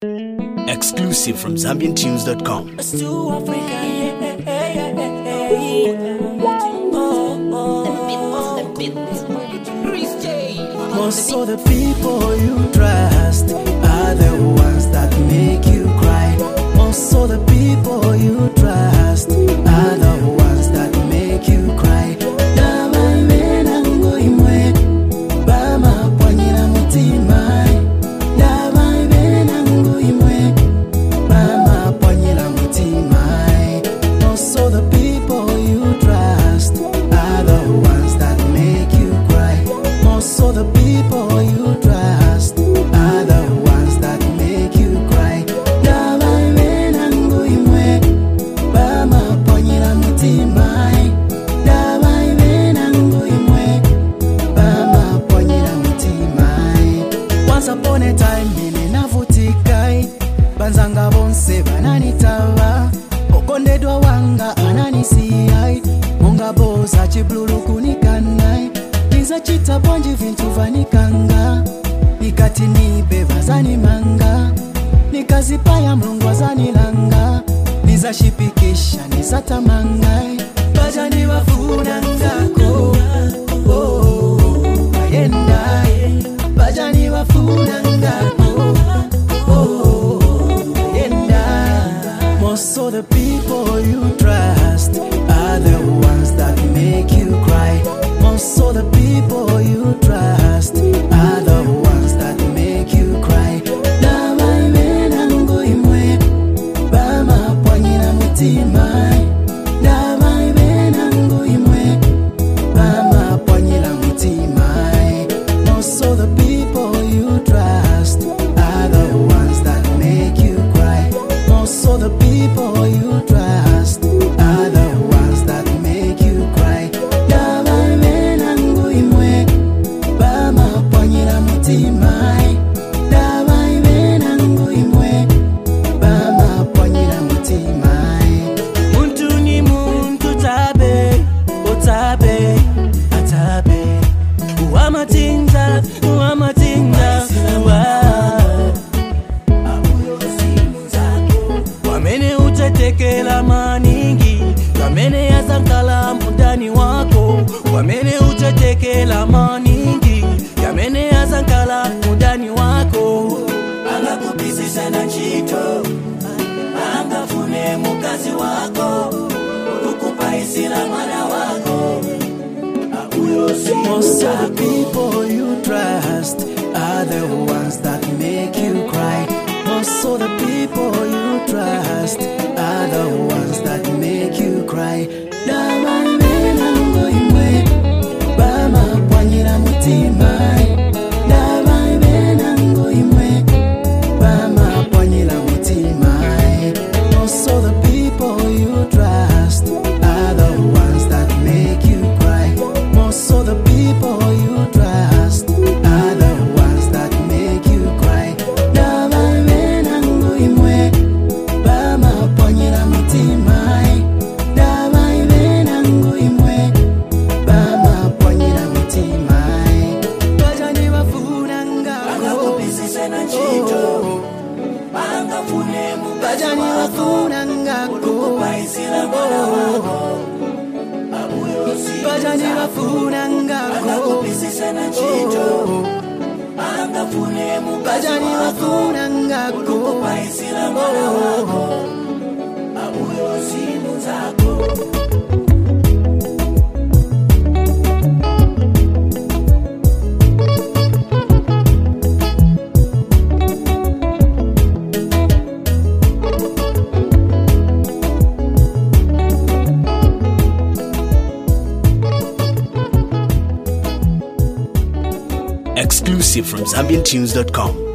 Exclusive from ZambianTunes.com. Most of the people you trust are the ones that make you cry. Most of the people you trust are the ones that make you cry. Dama imena ngoimwe, bama pwanyira mutima. Dama imena ngoimwe, bama pwanyira mutima. Most of the people you trust are the ones that make you cry. Most of the people you trust are the ones that make you cry. Dama imena ngoimwe, bama pwanyira mutima. Dama imena ngoimwe, bama pwanyira mutima. Once upon a time mimi navutikai, banzanga bonse bananitava, okondedwa wanga ananisiai, munga boza chiblulu kunikanai. Niza chita bwanji vintu vanikanga, nikati nibe vazani manga, nikazipaya mlungu wazani langa, niza shipikisha niza tamangai. Bajani wafuna ngako, ayendai. Bajani wafuna ngako, ayendai. Most of the people you trust are the ones that make you cry. Most of the people you trust are the ones that make you cry. Dama imena ngoimwe, bama pwanyira mutima. Dama imena ngoimwe, bama pwanyira mutima. Most of the people you trust are the ones that make you cry. Most of the people you trust are the ones that make you cry. Dama imena ngoimwe, bama pwanyira mutima. Dama imena ngoimwe, bama pwanyira mutima. Muntu ni muntu tabe, otabe, atabe. Uwamatinda, wamene utatekela maningi, wamene yazankala mundani wako. Wamene utatekela maningi, wamene yazankala mundani wako. Angakubisisa na chito, angafune mukazi wako, kukupa isila mwana wako. Most of the people you trust are the ones that make you cry. Most of the people you trust are the ones that make you cry. Dama imena ngoimwe, bama pwanyira mutima. Dama imena ngoimwe, bama pwanyira mutima. Most of the people you trust are the ones that make you cry. Most of the people you trust are the ones that make you cry. Dama imena ngoimwe, bama pwanyira mutima. Dama imena ngoimwe, bama pwanyira mutima. Bajani wafuna ngako, angakubisisa na chito, angafune mukazi wako. Bajani wafuna ngako, kukupa isila mwana wako. Bajani wafuna ngako, angakubisisa na chito, angafune mukazi wako. Bajani wafuna ngako, kukupa isila mwana wako. Abuyo simu zako. Exclusive from ZambianTunes.com.